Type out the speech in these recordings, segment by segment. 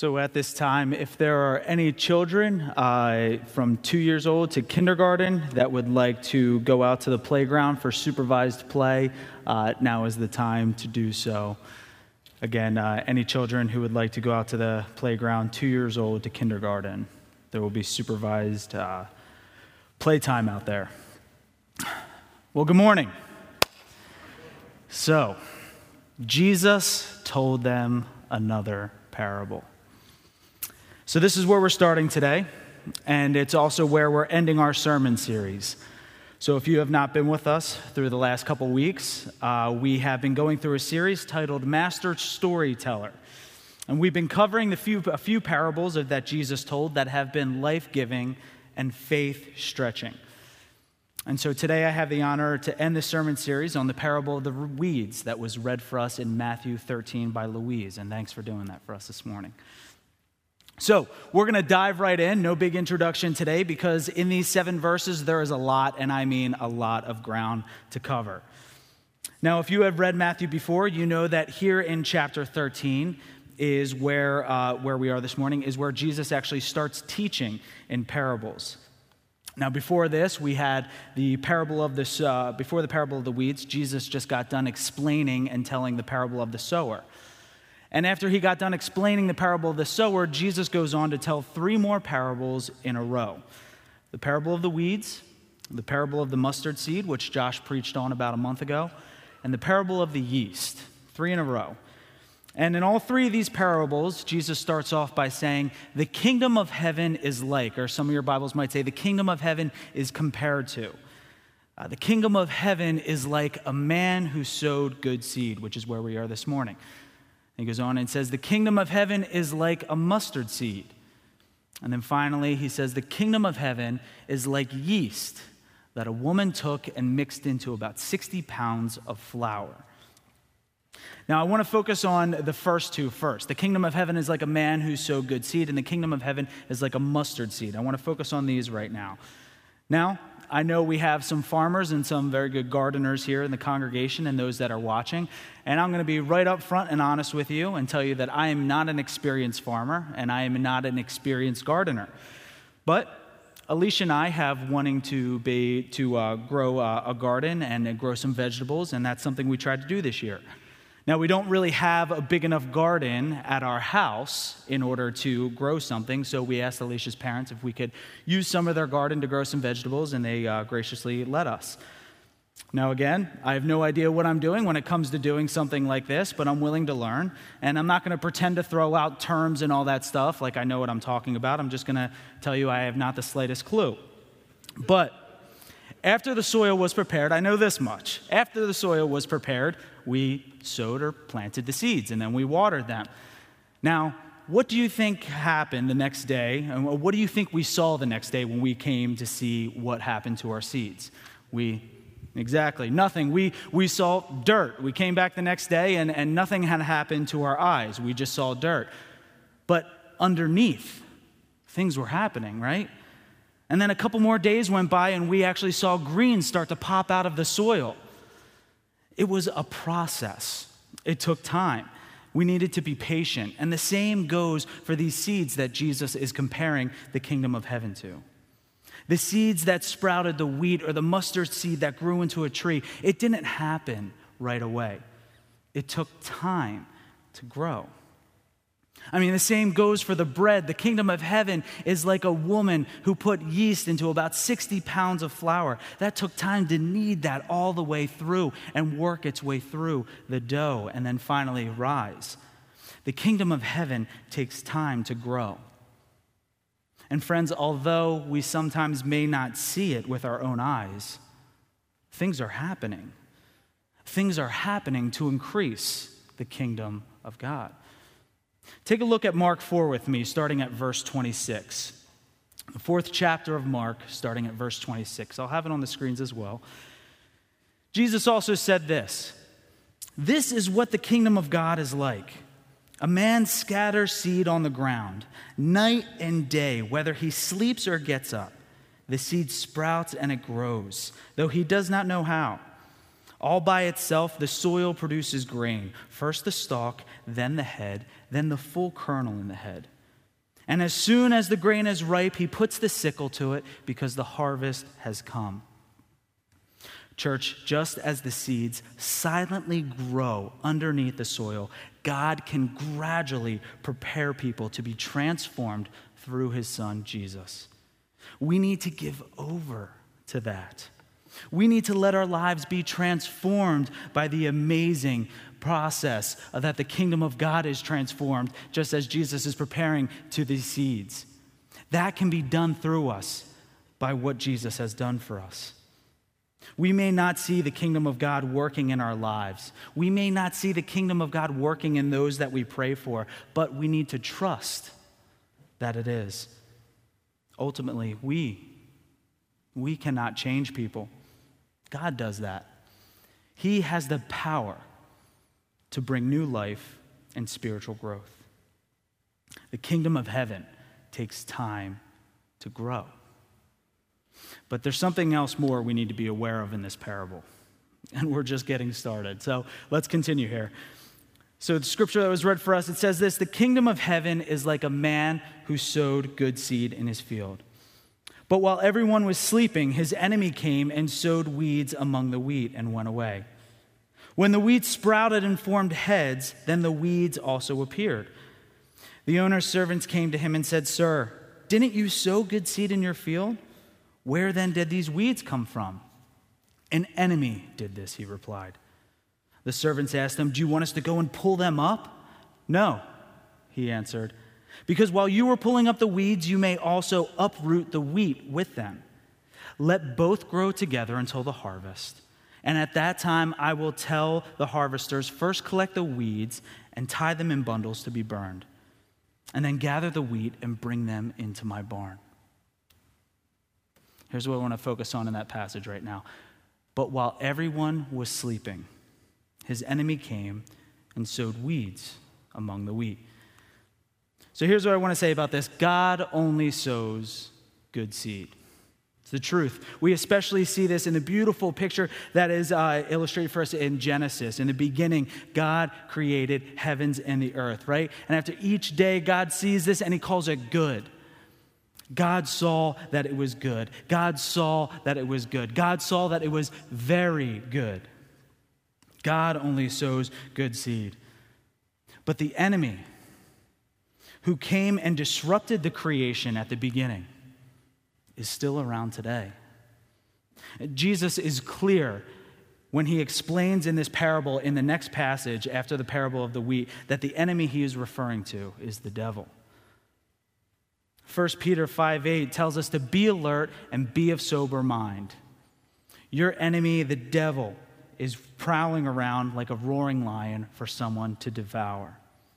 So at this time, if there are any children from 2 years old to kindergarten that would like to go out to the playground for supervised play, now is the time to do so. Again, any children who would like to go out to the playground 2 years old to kindergarten, there will be supervised playtime out there. Well, good morning. So, Jesus told them another parable. So this is where we're starting today, and it's also where we're ending our sermon series. So if you have not been with us through the last couple weeks, we have been going through a series titled Master Storyteller. And we've been covering a few parables that Jesus told that have been life-giving and faith-stretching. And so today I have the honor to end the sermon series on the parable of the weeds that was read for us in Matthew 13 by Louise. And thanks for doing that for us this morning. So we're going to dive right in. No big introduction today because in these 7 verses there is a lot, and I mean a lot of ground to cover. Now, if you have read Matthew before, you know that here in chapter 13 is where we are this morning, is where Jesus actually starts teaching in parables. Now, before this, we had the parable of before the parable of the weeds, Jesus just got done explaining and telling the parable of the sower. And after he got done explaining the parable of the sower, Jesus goes on to tell 3 more parables in a row. The parable of the weeds, the parable of the mustard seed, which Josh preached on about a month ago, and the parable of the yeast, 3 in a row. And in all 3 of these parables, Jesus starts off by saying, the kingdom of heaven is like, or some of your Bibles might say, the kingdom of heaven is compared to. The kingdom of heaven is like a man who sowed good seed, which is where we are this morning. He goes on and says, the kingdom of heaven is like a mustard seed. And then finally, he says, the kingdom of heaven is like yeast that a woman took and mixed into about 60 pounds of flour. Now, I want to focus on the first 2 first. The kingdom of heaven is like a man who sowed good seed, and the kingdom of heaven is like a mustard seed. I want to focus on these right now. Now, I know we have some farmers and some very good gardeners here in the congregation and those that are watching, and I'm going to be right up front and honest with you and tell you that I am not an experienced farmer and I am not an experienced gardener. But Alicia and I have wanting to grow a garden and grow some vegetables, and that's something we tried to do this year. Now, we don't really have a big enough garden at our house in order to grow something, so we asked Alicia's parents if we could use some of their garden to grow some vegetables, and they graciously let us. Now, again, I have no idea what I'm doing when it comes to doing something like this, but I'm willing to learn, and I'm not going to pretend to throw out terms and all that stuff like I know what I'm talking about. I'm just going to tell you I have not the slightest clue. But after the soil was prepared, I know this much. After the soil was prepared, we sowed or planted the seeds, and then we watered them. Now, what do you think happened the next day, and what do you think we saw the next day when we came to see what happened to our seeds? Exactly, nothing. We saw dirt. We came back the next day, and nothing had happened to our eyes. We just saw dirt. But underneath, things were happening, right? And then a couple more days went by, and we actually saw green start to pop out of the soil. It was a process. It took time. We needed to be patient. And the same goes for these seeds that Jesus is comparing the kingdom of heaven to. The seeds that sprouted the wheat or the mustard seed that grew into a tree, it didn't happen right away. It took time to grow. I mean, the same goes for the bread. The kingdom of heaven is like a woman who put yeast into about 60 pounds of flour. That took time to knead that all the way through and work its way through the dough and then finally rise. The kingdom of heaven takes time to grow. And friends, although we sometimes may not see it with our own eyes, things are happening. Things are happening to increase the kingdom of God. Take a look at Mark 4 with me, starting at verse 26. The 4th chapter of Mark, starting at verse 26. I'll have it on the screens as well. Jesus also said this, "This is what the kingdom of God is like. A man scatters seed on the ground, night and day, whether he sleeps or gets up. The seed sprouts and it grows, though he does not know how. All by itself, the soil produces grain, first the stalk, then the head, then the full kernel in the head. And as soon as the grain is ripe, he puts the sickle to it because the harvest has come. Church, just as the seeds silently grow underneath the soil, God can gradually prepare people to be transformed through his Son, Jesus. We need to give over to that. We need to let our lives be transformed by the amazing process that the kingdom of God is transformed, just as Jesus is preparing to these seeds. That can be done through us by what Jesus has done for us. We may not see the kingdom of God working in our lives. We may not see the kingdom of God working in those that we pray for, but we need to trust that it is. Ultimately, we cannot change people. God does that. He has the power to bring new life and spiritual growth. The kingdom of heaven takes time to grow. But there's something else more we need to be aware of in this parable. And we're just getting started. So let's continue here. So the scripture that was read for us, it says this: the kingdom of heaven is like a man who sowed good seed in his field. But while everyone was sleeping, his enemy came and sowed weeds among the wheat and went away. When the weeds sprouted and formed heads, then the weeds also appeared. The owner's servants came to him and said, "Sir, didn't you sow good seed in your field? Where then did these weeds come from?" "An enemy did this," he replied. The servants asked him, "Do you want us to go and pull them up?" "No," he answered, "because while you were pulling up the weeds, you may also uproot the wheat with them. Let both grow together until the harvest. And at that time I will tell the harvesters, first collect the weeds and tie them in bundles to be burned, and then gather the wheat and bring them into my barn." Here's what I want to focus on in that passage right now. But while everyone was sleeping, his enemy came and sowed weeds among the wheat. So here's what I want to say about this. God only sows good seed. It's the truth. We especially see this in the beautiful picture that is illustrated for us in Genesis. In the beginning, God created heavens and the earth, right? And after each day, God sees this and he calls it good. God saw that it was good. God saw that it was good. God saw that it was very good. God only sows good seed. But the enemy, who came and disrupted the creation at the beginning, is still around today. Jesus is clear when he explains in this parable, in the next passage after the parable of the wheat, that the enemy he is referring to is the devil. 1 Peter 5:8 tells us to be alert and be of sober mind. Your enemy, the devil, is prowling around like a roaring lion for someone to devour.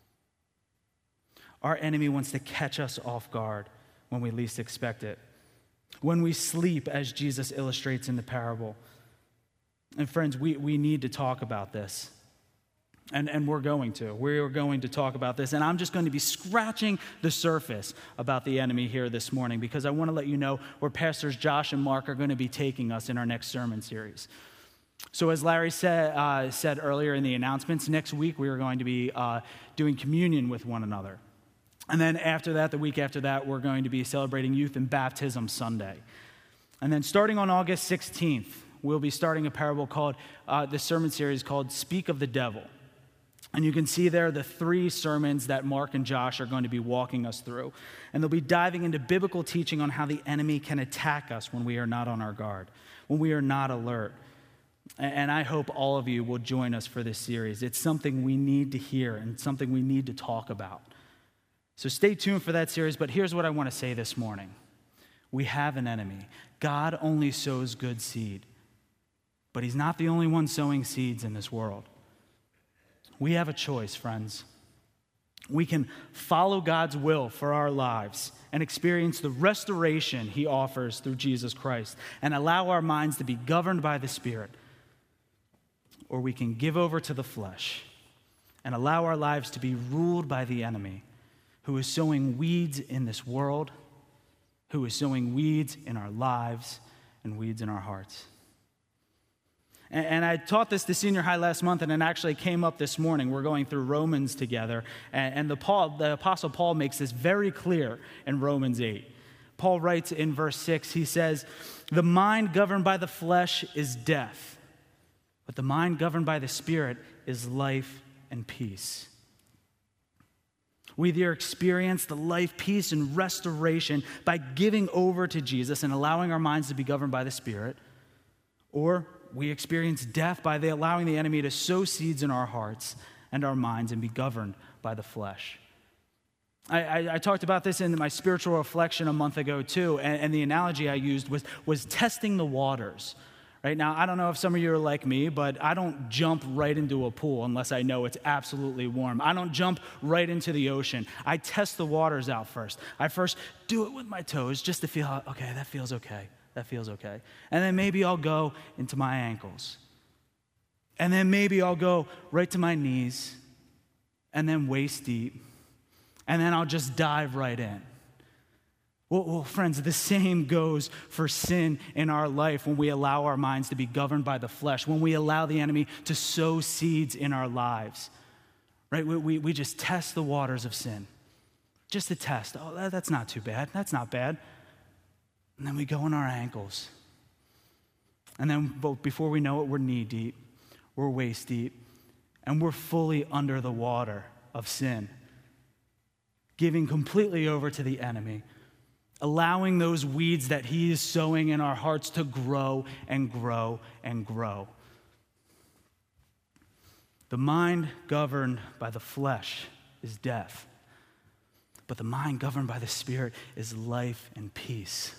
Our enemy wants to catch us off guard when we least expect it. When we sleep, as Jesus illustrates in the parable. And friends, we need to talk about this. And we're going to. We're going to talk about this. And I'm just going to be scratching the surface about the enemy here this morning, because I want to let you know where Pastors Josh and Mark are going to be taking us in our next sermon series. So as Larry said earlier in the announcements, next week we are going to be doing communion with one another. And then after that, the week after that, we're going to be celebrating Youth and Baptism Sunday. And then starting on August 16th, we'll be starting a parable called, the sermon series called Speak of the Devil. And you can see there the 3 sermons that Mark and Josh are going to be walking us through. And they'll be diving into biblical teaching on how the enemy can attack us when we are not on our guard, when we are not alert. And I hope all of you will join us for this series. It's something we need to hear and something we need to talk about. So stay tuned for that series, but here's what I want to say this morning. We have an enemy. God only sows good seed, but he's not the only one sowing seeds in this world. We have a choice, friends. We can follow God's will for our lives and experience the restoration he offers through Jesus Christ and allow our minds to be governed by the Spirit. Or we can give over to the flesh and allow our lives to be ruled by the enemy, who is sowing weeds in this world, who is sowing weeds in our lives and weeds in our hearts. And I taught this to senior high last month, and it actually came up this morning. We're going through Romans together, and the Apostle Paul makes this very clear in Romans 8. Paul writes in verse 6, he says, "The mind governed by the flesh is death, but the mind governed by the Spirit is life and peace." We either experience the life, peace, and restoration by giving over to Jesus and allowing our minds to be governed by the Spirit, or we experience death by allowing the enemy to sow seeds in our hearts and our minds and be governed by the flesh. I talked about this in my spiritual reflection a month ago too, and the analogy I used was testing the waters. Right now, I don't know if some of you are like me, but I don't jump right into a pool unless I know it's absolutely warm. I don't jump right into the ocean. I test the waters out first. I first do it with my toes just to feel, okay, that feels okay. That feels okay. And then maybe I'll go into my ankles. And then maybe I'll go right to my knees, and then waist deep. And then I'll just dive right in. Well, friends, the same goes for sin in our life when we allow our minds to be governed by the flesh, when we allow the enemy to sow seeds in our lives. Right? We just test the waters of sin. Just to test. Oh, that's not too bad. That's not bad. And then we go in our ankles. And then before we know it, we're knee deep, we're waist deep, and we're fully under the water of sin, giving completely over to the enemy, allowing those weeds that he is sowing in our hearts to grow and grow and grow. The mind governed by the flesh is death, but the mind governed by the Spirit is life and peace.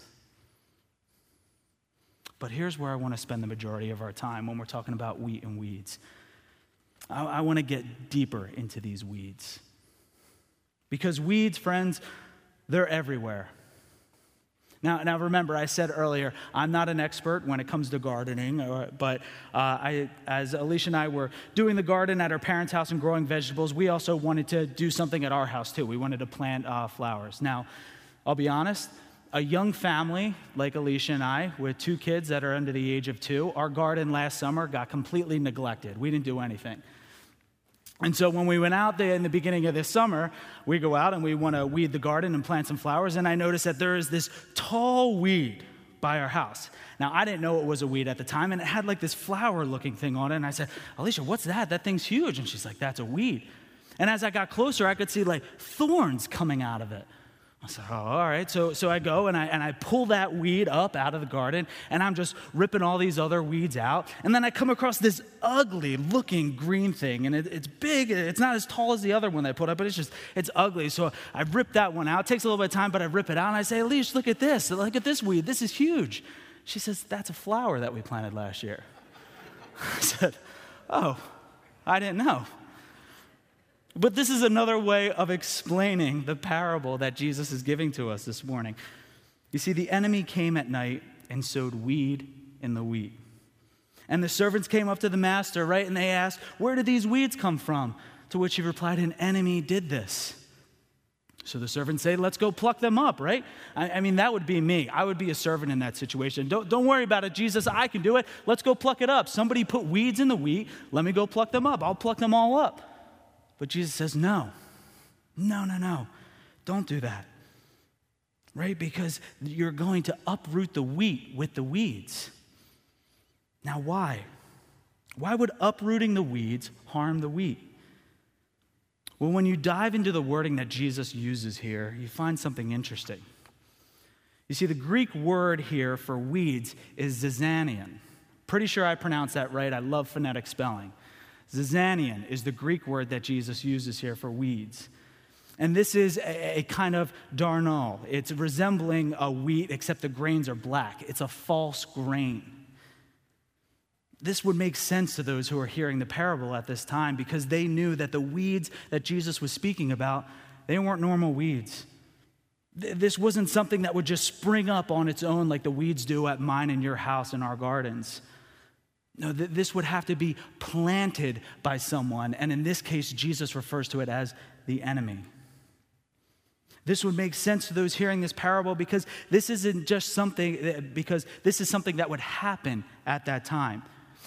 But here's where I want to spend the majority of our time when we're talking about wheat and weeds. I want to get deeper into these weeds. Because weeds, friends, they're everywhere. Now remember, I said earlier, I'm not an expert when it comes to gardening, but as Alicia and I were doing the garden at our parents' house and growing vegetables, we also wanted to do something at our house too. We wanted to plant flowers. Now, I'll be honest, a young family like Alicia and I, with 2 kids that are under the age of 2, our garden last summer got completely neglected. We didn't do anything. And so when we went out there in the beginning of this summer, we go out and we want to weed the garden and plant some flowers, and I noticed that there is this tall weed by our house. Now, I didn't know it was a weed at the time, and it had like this flower-looking thing on it, and I said, "Alicia, what's that? That thing's huge." And she's like, "That's a weed." And as I got closer, I could see like thorns coming out of it. I said, "Oh, all right." So I go and I pull that weed up out of the garden, and I'm just ripping all these other weeds out. And then I come across this ugly looking green thing, and it's big. It's not as tall as the other one that I put up, but it's ugly. So I rip that one out. It takes a little bit of time, but I rip it out, and I say, "Alicia, look at this. Look at this weed. This is huge." She says, "That's a flower that we planted last year." I said, "Oh, I didn't know." But this is another way of explaining the parable that Jesus is giving to us this morning. You see, the enemy came at night and sowed weed in the wheat. And the servants came up to the master, right? And they asked, "Where did these weeds come from?" To which he replied, "An enemy did this." So the servants say, "Let's go pluck them up," right? I mean, that would be me. I would be a servant in that situation. Don't worry about it, Jesus. I can do it. Let's go pluck it up. Somebody put weeds in the wheat. Let me go pluck them up. I'll pluck them all up. But Jesus says, no, don't do that, right? Because you're going to uproot the wheat with the weeds. Now, why? Why would uprooting the weeds harm the wheat? Well, when you dive into the wording that Jesus uses here, you find something interesting. You see, the Greek word here for weeds is zizanion. Pretty sure I pronounced that right. I love phonetic spelling. Zizanion is the Greek word that Jesus uses here for weeds. And this is a kind of darnel. It's resembling a wheat, except the grains are black. It's a false grain. This would make sense to those who are hearing the parable at this time, because they knew that the weeds that Jesus was speaking about, they weren't normal weeds. This wasn't something that would just spring up on its own like the weeds do at mine and your house and our gardens. No, this would have to be planted by someone, and in this case, Jesus refers to it as the enemy. This would make sense to those hearing this parable because this is something that would happen at that time.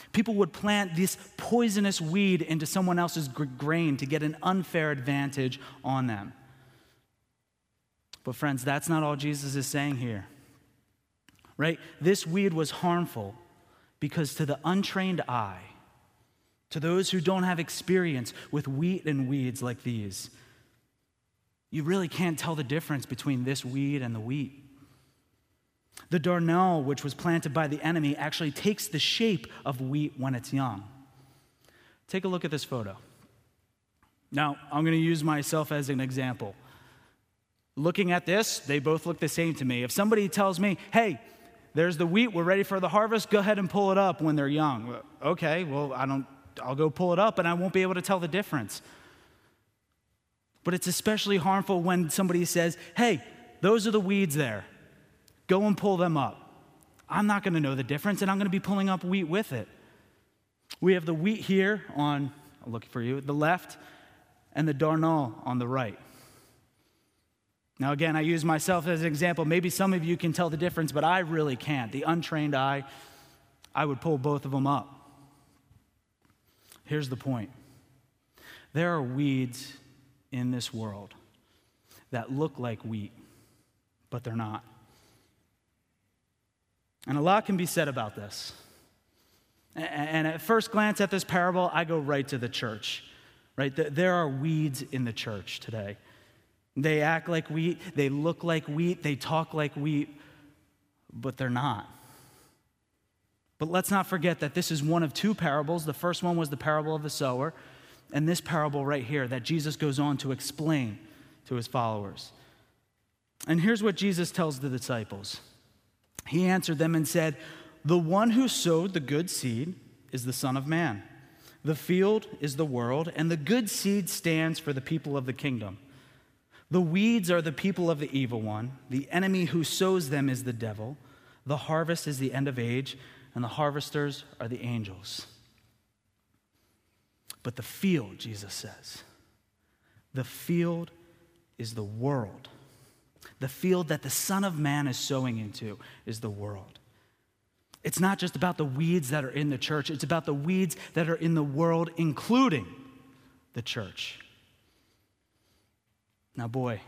People would plant this poisonous weed into someone else's grain to get an unfair advantage on them. But friends, that's not all Jesus is saying here, right? This weed was harmful because to the untrained eye, to those who don't have experience with wheat and weeds like these, you really can't tell the difference between this weed and the wheat. The darnel, which was planted by the enemy, actually takes the shape of wheat when it's young. Take a look at this photo. Now, I'm going to use myself as an example. Looking at this, they both look the same to me. If somebody tells me, hey, there's the wheat, we're ready for the harvest, go ahead and pull it up when they're young. Okay, well, I'll go pull it up and I won't be able to tell the difference. But it's especially harmful when somebody says, hey, those are the weeds there. Go and pull them up. I'm not going to know the difference, and I'm going to be pulling up wheat with it. We have the wheat here on, I'll look for you, the left, and the darnel on the right. Now, again, I use myself as an example. Maybe some of you can tell the difference, but I really can't. The untrained eye, I would pull both of them up. Here's the point. There are weeds in this world that look like wheat, but they're not. And a lot can be said about this. And at first glance at this parable, I go right to the church, right? There are weeds in the church today. They act like wheat, they look like wheat, they talk like wheat, but they're not. But let's not forget that this is one of two parables. The first one was the parable of the sower, and this parable right here that Jesus goes on to explain to his followers. And here's what Jesus tells the disciples. He answered them and said, the one who sowed the good seed is the Son of Man. The field is the world, and the good seed stands for the people of the kingdom. The weeds are the people of the evil one. The enemy who sows them is the devil. The harvest is the end of age, and the harvesters are the angels. But the field, Jesus says, the field is the world. The field that the Son of Man is sowing into is the world. It's not just about the weeds that are in the church. It's about the weeds that are in the world, including the church. Now, boy,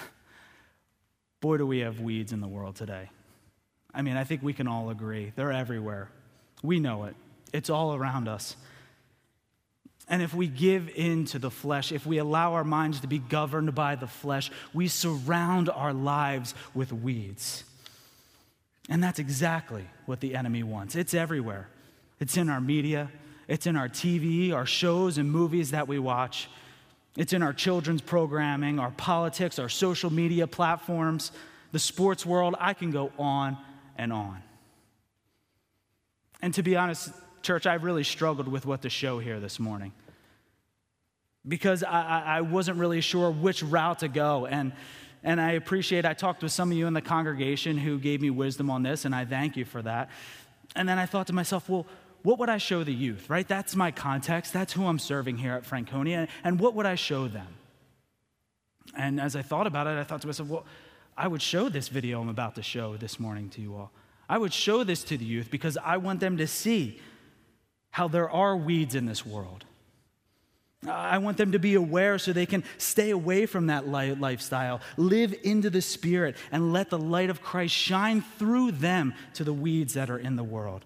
do we have weeds in the world today. I mean, I think we can all agree. They're everywhere. We know it. It's all around us. And if we give in to the flesh, if we allow our minds to be governed by the flesh, we surround our lives with weeds. And that's exactly what the enemy wants. It's everywhere. It's in our media. It's in our TV, our shows and movies that we watch. It's in our children's programming, our politics, our social media platforms, the sports world. I can go on and on. And to be honest, church, I really struggled with what to show here this morning because I wasn't really sure which route to go. And I talked with some of you in the congregation who gave me wisdom on this, and I thank you for that. And then I thought to myself, well, what would I show the youth, right? That's my context. That's who I'm serving here at Franconia. And what would I show them? And as I thought about it, I thought to myself, well, I would show this video I'm about to show this morning to you all. I would show this to the youth because I want them to see how there are weeds in this world. I want them to be aware so they can stay away from that lifestyle, live into the Spirit, and let the light of Christ shine through them to the weeds that are in the world.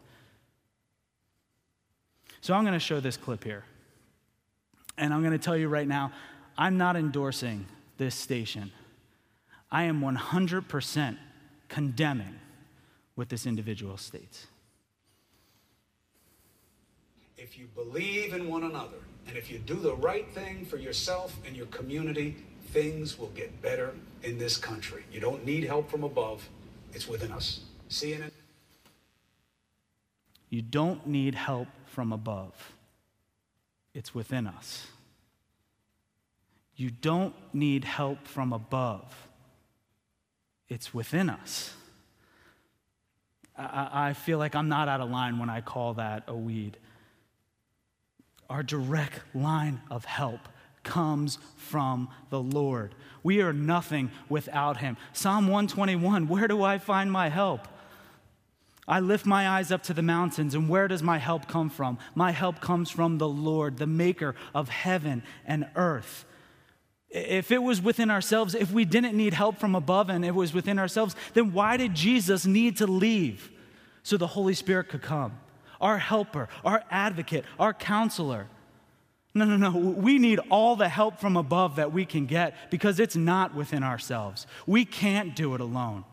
So I'm going to show this clip here. And I'm going to tell you right now, I'm not endorsing this station. I am 100% condemning what this individual states. If you believe in one another, and if you do the right thing for yourself and your community, things will get better in this country. You don't need help from above. It's within us. See it? You don't need help from above. It's within us. You don't need help from above. It's within us. I feel like I'm not out of line when I call that a weed. Our direct line of help comes from the Lord. We are nothing without him. Psalm 121, where do I find my help? I lift my eyes up to the mountains, and where does my help come from? My help comes from the Lord, the maker of heaven and earth. If it was within ourselves, if we didn't need help from above and it was within ourselves, then why did Jesus need to leave so the Holy Spirit could come? Our helper, our advocate, our counselor. No. We need all the help from above that we can get because it's not within ourselves. We can't do it alone.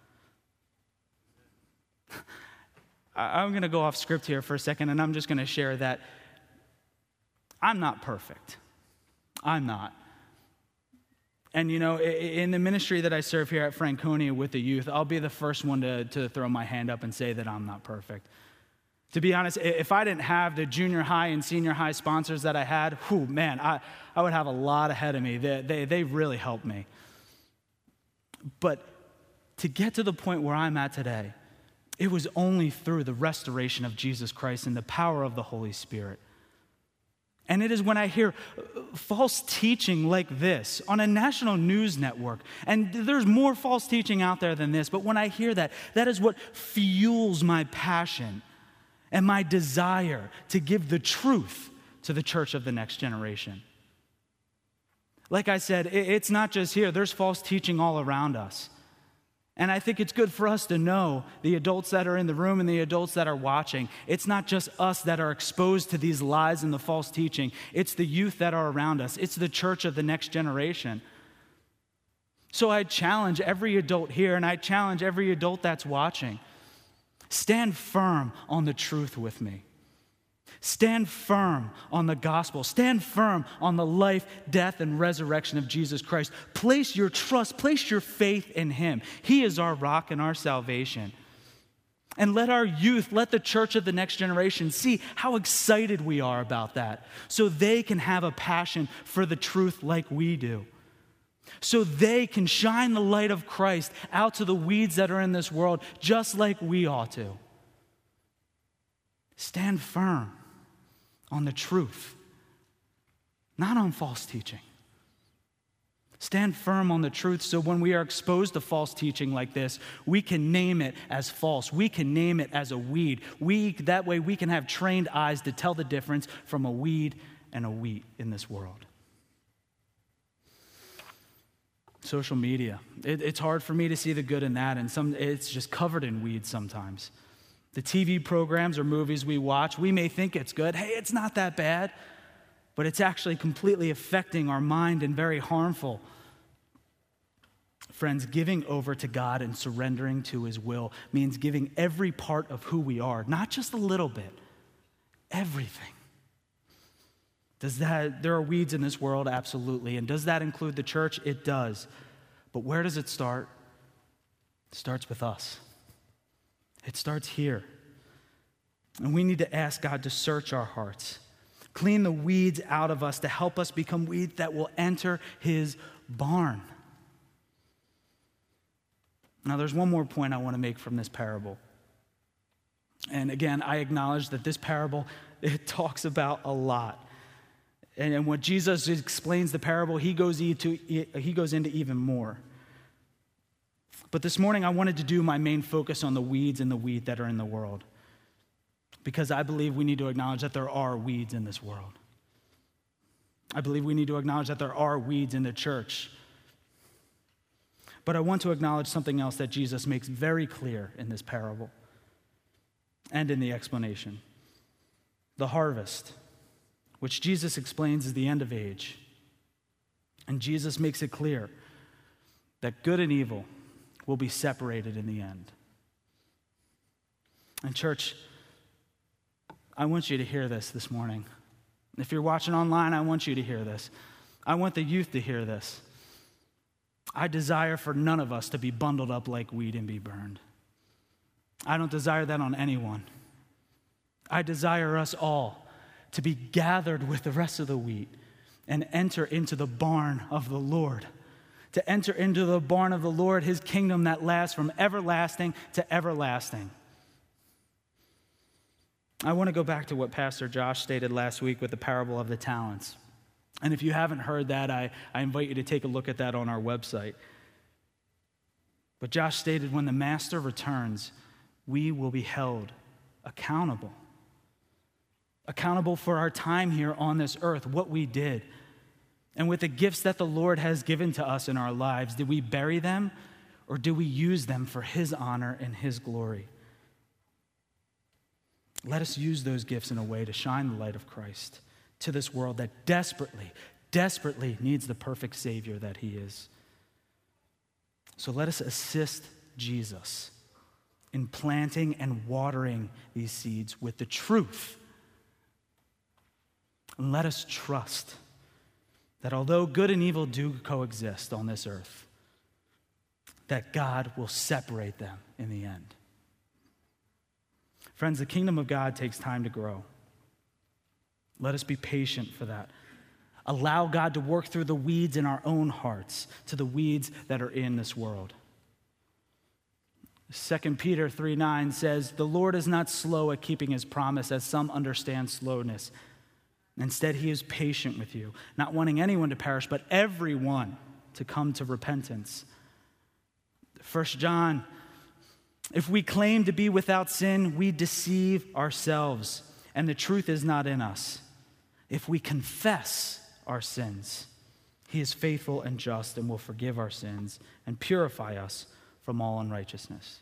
I'm going to go off script here for a second, and I'm just going to share that I'm not perfect. I'm not. And, in the ministry that I serve here at Franconia with the youth, I'll be the first one to throw my hand up and say that I'm not perfect. To be honest, if I didn't have the junior high and senior high sponsors that I had, I would have a lot ahead of me. They really helped me. But to get to the point where I'm at today, it was only through the restoration of Jesus Christ and the power of the Holy Spirit. And it is when I hear false teaching like this on a national news network, and there's more false teaching out there than this, but when I hear that, that is what fuels my passion and my desire to give the truth to the church of the next generation. Like I said, it's not just here. There's false teaching all around us. And I think it's good for us to know, the adults that are in the room and the adults that are watching, it's not just us that are exposed to these lies and the false teaching. It's the youth that are around us. It's the church of the next generation. So I challenge every adult here, and I challenge every adult that's watching. Stand firm on the truth with me. Stand firm on the gospel. Stand firm on the life, death, and resurrection of Jesus Christ. Place your trust, place your faith in him. He is our rock and our salvation. And let our youth, let the church of the next generation see how excited we are about that, so they can have a passion for the truth like we do. So they can shine the light of Christ out to the weeds that are in this world, just like we ought to. Stand firm on the truth, not on false teaching. Stand firm on the truth so when we are exposed to false teaching like this, we can name it as false. We can name it as a weed. That way we can have trained eyes to tell the difference from a weed and a wheat in this world. Social media. It's hard for me to see the good in that, and it's just covered in weeds sometimes. The TV programs or movies we watch, we may think it's good. Hey, it's not that bad. But it's actually completely affecting our mind and very harmful. Friends, giving over to God and surrendering to his will means giving every part of who we are, not just a little bit, everything. There are weeds in this world? Absolutely. And does that include the church? It does. But where does it start? It starts with us. It starts here. And we need to ask God to search our hearts, clean the weeds out of us to help us become weeds that will enter his barn. Now, there's one more point I want to make from this parable. And again, I acknowledge that this parable, it talks about a lot. And when Jesus explains the parable, he goes into even more. But this morning, I wanted to do my main focus on the weeds and the wheat that are in the world, because I believe we need to acknowledge that there are weeds in this world. I believe we need to acknowledge that there are weeds in the church. But I want to acknowledge something else that Jesus makes very clear in this parable and in the explanation. The harvest, which Jesus explains is the end of age. And Jesus makes it clear that good and evil will be separated in the end. And church, I want you to hear this morning. If you're watching online, I want you to hear this. I want the youth to hear this. I desire for none of us to be bundled up like wheat and be burned. I don't desire that on anyone. I desire us all to be gathered with the rest of the wheat and enter into the barn of the Lord. To enter into the barn of the Lord, his kingdom that lasts from everlasting to everlasting. I want to go back to what Pastor Josh stated last week with the parable of the talents. And if you haven't heard that, I invite you to take a look at that on our website. But Josh stated when the master returns, we will be held accountable. Accountable for our time here on this earth, what we did. And with the gifts that the Lord has given to us in our lives, did we bury them or do we use them for His honor and His glory? Let us use those gifts in a way to shine the light of Christ to this world that desperately, desperately needs the perfect Savior that He is. So let us assist Jesus in planting and watering these seeds with the truth. And let us trust that although good and evil do coexist on this earth, that God will separate them in the end. Friends, the kingdom of God takes time to grow. Let us be patient for that. Allow God to work through the weeds in our own hearts to the weeds that are in this world. 2 Peter 3:9 says, "The Lord is not slow at keeping His promise, as some understand slowness. Instead, He is patient with you, not wanting anyone to perish, but everyone to come to repentance." 1 John, "If we claim to be without sin, we deceive ourselves, and the truth is not in us. If we confess our sins, He is faithful and just and will forgive our sins and purify us from all unrighteousness."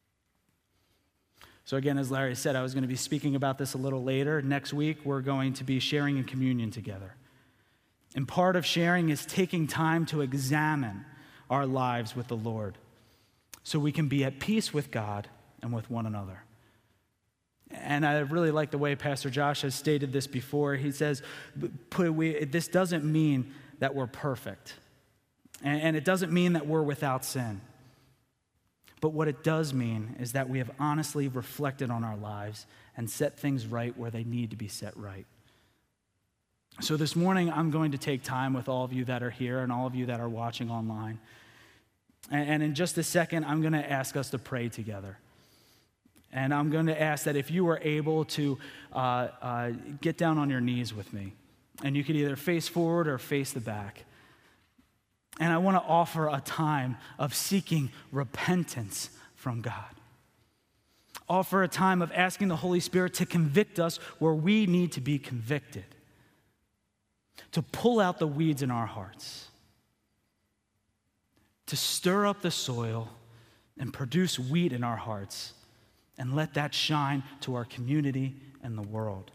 So again, as Larry said, I was going to be speaking about this a little later. Next week, we're going to be sharing in communion together. And part of sharing is taking time to examine our lives with the Lord so we can be at peace with God and with one another. And I really like the way Pastor Josh has stated this before. He says, this doesn't mean that we're perfect. And it doesn't mean that we're without sin. But what it does mean is that we have honestly reflected on our lives and set things right where they need to be set right. So this morning, I'm going to take time with all of you that are here and all of you that are watching online. And in just a second, I'm going to ask us to pray together. And I'm going to ask that if you are able to get down on your knees with me, and you could either face forward or face the back. And I want to offer a time of seeking repentance from God. Offer a time of asking the Holy Spirit to convict us where we need to be convicted. To pull out the weeds in our hearts. To stir up the soil and produce wheat in our hearts. And let that shine to our community and the world.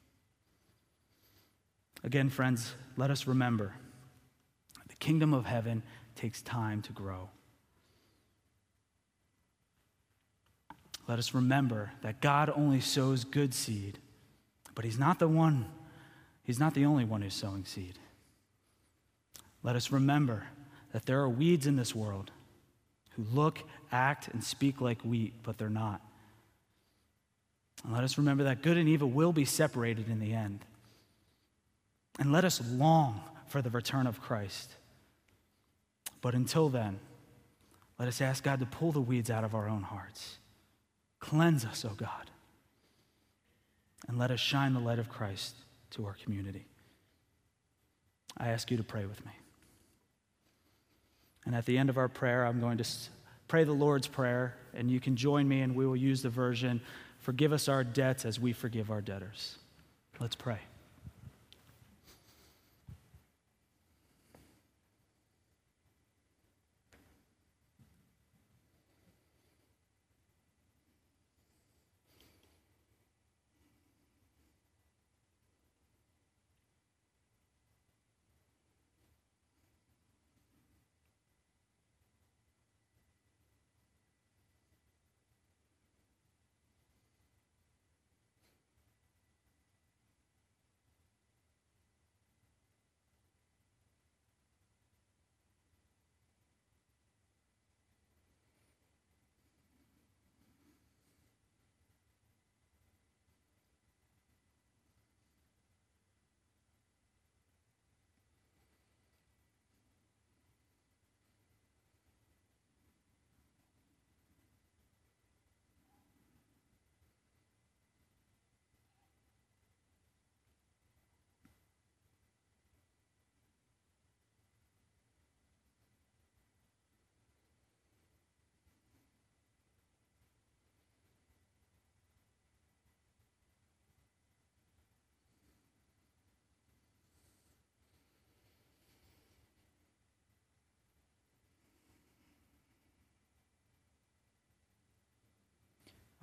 Again, friends, let us remember, the kingdom of heaven takes time to grow. Let us remember that God only sows good seed, but He's not the only one who's sowing seed. Let us remember that there are weeds in this world who look, act, and speak like wheat, but they're not. And let us remember that good and evil will be separated in the end. And let us long for the return of Christ. But until then, let us ask God to pull the weeds out of our own hearts. Cleanse us, O God. And let us shine the light of Christ to our community. I ask you to pray with me. And at the end of our prayer, I'm going to pray the Lord's Prayer, and you can join me, and we will use the version, "Forgive us our debts as we forgive our debtors." Let's pray.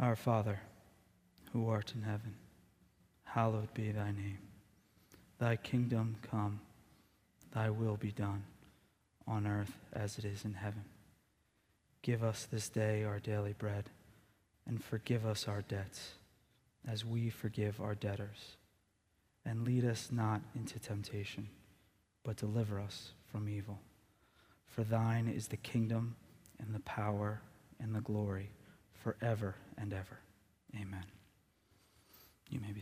Our Father, who art in heaven, hallowed be thy name. Thy kingdom come, thy will be done, on earth as it is in heaven. Give us this day our daily bread, and forgive us our debts, as we forgive our debtors. And lead us not into temptation, but deliver us from evil. For thine is the kingdom, and the power, and the glory, forever and ever. Amen. You may be